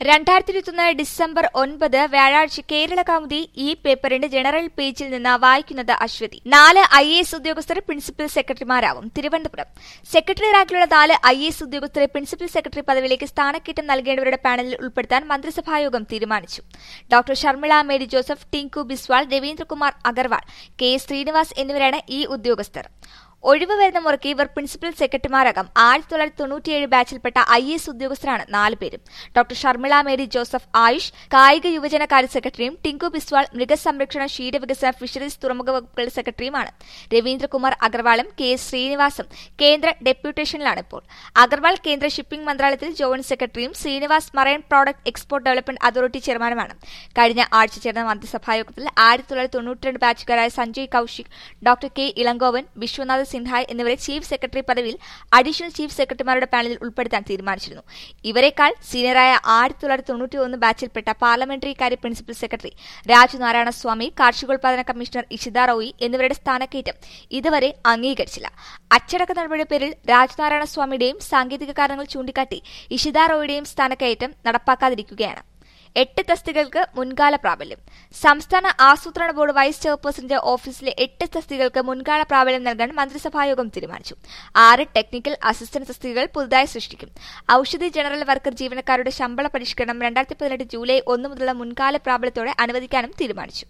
2021 December 9 വ്യാഴാഴ്ച കേരള കൗമുദി ഈ പേപ്പറിന്റെ ജനറൽ പേജിൽ നിന്ന് വായിക്കുന്നത് അശ്വതി. 4 IAS ഉദ്യോഗസ്ഥർ പ്രിൻസിപ്പൽ സെക്രട്ടറിമാരാവും. തിരുവനന്തപുരം സെക്രട്ടറി റാങ്കിലുള്ള 4 IAS ഉദ്യോഗസ്ഥരെ പ്രിൻസിപ്പൽ സെക്രട്ടറി പദവിയിലേക്ക് സ്ഥാനക്കയറ്റം നൽകേണ്ടവരുടെ പാനലിൽ ഉൾപ്പെടുത്താൻ മന്ത്രിസഭായോഗം തീരുമാനിച്ചു. ഡോക്ടർ ഷർമിള മേരി ജോസഫ്, ടിങ്കു ബിസ്വാൾ, രവീന്ദ്രകുമാർ അഗർവാൾ, കെ ശ്രീനിവാസ് എന്നിവരാണ് ഈ ഉദ്യോഗസ്ഥർ. ഒഴിവ് വരുന്ന മുറയ്ക്ക് ഇവർ പ്രിൻസിപ്പൽ സെക്രട്ടറിമാരാകാം. 1997 ബാച്ചിൽപ്പെട്ട IAS ഉദ്യോഗസ്ഥരാണ് 4 പേരും. ഡോക്ടർ ഷർമിള മേരി ജോസഫ് ആയുഷ്, കായിക യുവജനകാര്യ സെക്രട്ടറിയും ടിങ്കു ബിസ്വാൾ മൃഗസംരക്ഷണ, ക്ഷീരവികസന, ഫിഷറീസ്, തുറമുഖ വകുപ്പുകളുടെ സെക്രട്ടറിയുമാണ്. രവീന്ദ്രകുമാർ അഗർവാളും കെ ശ്രീനിവാസും കേന്ദ്ര ഡെപ്യൂട്ടേഷനിലാണ് ഇപ്പോൾ. അഗർവാൾ കേന്ദ്ര ഷിപ്പിംഗ് മന്ത്രാലയത്തിൽ ജോയിന്റ് സെക്രട്ടറിയും Srinivas marine product export development authority ചെയർമാനുമാണ്. കഴിഞ്ഞ ആഴ്ച ചേർന്ന മന്ത്രിസഭായോഗത്തിൽ 1992 ബാച്ചുകാരായ സഞ്ജയ് കൌശിക്, ഡോക്ടർ കെ ഇളങ്കോവൻ, വിശ്വനാഥ് സിൻഹായ് എന്നിവരെ ചീഫ് സെക്രട്ടറി പദവിയിൽ അഡീഷണൽ ചീഫ് സെക്രട്ടറിമാരുടെ പാനലിൽ ഉൾപ്പെടുത്താൻ തീരുമാനിച്ചിരുന്നു. ഇവരെക്കാൾ സീനിയറായ 1991 ബാച്ചിൽപ്പെട്ട പാർലമെന്ററി കാര്യ പ്രിൻസിപ്പൽ സെക്രട്ടറി രാജനാരായണ സ്വാമി, കാർഷികോൽപാദന കമ്മീഷണർ ഇഷിത റോയി എന്നിവരുടെ സ്ഥാനക്കയറ്റം ഇതുവരെ അംഗീകരിച്ചില്ല. അച്ചടക്ക നടപടിയുടെ പേരിൽ രാജനാരായണ സ്വാമിയുടെയും സാങ്കേതിക കാരണങ്ങൾ ചൂണ്ടിക്കാട്ടി ഇഷിത റോയിയുടെയും സ്ഥാനക്കയറ്റം നടപ്പാക്കാതിരിക്കുകയാണ്. 8 തസ്തികകൾക്ക് മുൻകാല പ്രാബല്യം. സംസ്ഥാന ആസൂത്രണ ബോർഡ് വൈസ് ചെയർപേഴ്സന്റെ ഓഫീസിലെ 8 തസ്തികകൾക്ക് മുൻകാല പ്രാബല്യം നൽകാൻ മന്ത്രിസഭായോഗം തീരുമാനിച്ചു. 6 ടെക്നിക്കൽ അസിസ്റ്റന്റ് തസ്തികകൾ പുതുതായി സൃഷ്ടിക്കും. ഔഷധി ജനറൽ വർക്കർ ജീവനക്കാരുടെ ശമ്പള പരിഷ്കരണം 2018 ജൂലൈ 1 മുതലുള്ള മുൻകാല പ്രാബല്യത്തോടെ അനുവദിക്കാനും തീരുമാനിച്ചു.